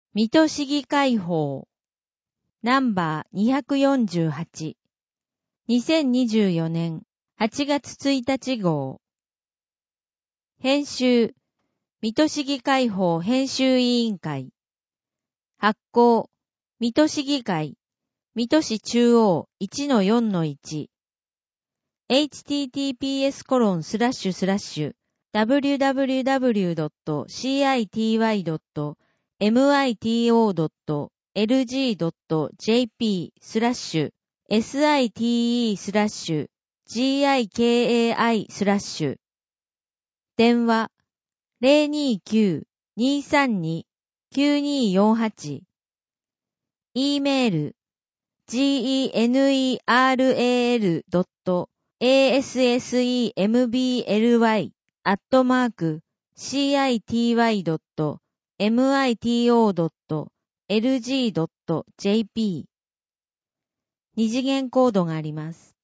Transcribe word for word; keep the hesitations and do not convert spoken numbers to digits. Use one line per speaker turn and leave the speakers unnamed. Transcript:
水戸市議会法ナンバーにひゃくよんじゅうはち、にせんにじゅうよねんはちがつついたち号。編集、水戸市議会法編集委員会。発行、水戸市議会、水戸市中央 いちのよんのいち。エイチティーティーピーエスコロンスラッシュスラッシュダブリュダブリュダブリュドットシーアイティーワイドットエムアイティーオードットエルジードットジェーピースラッシュエスアイティーイースラッシュジーアイケーエーアイスラッシュ。電話 ゼロにきゅう にさんに きゅうによんはち。e メール general ドット assembly アットマーク シーアイティーワイドットエムアイティーオードットエルジードットジェーピー。二次元コードがあります。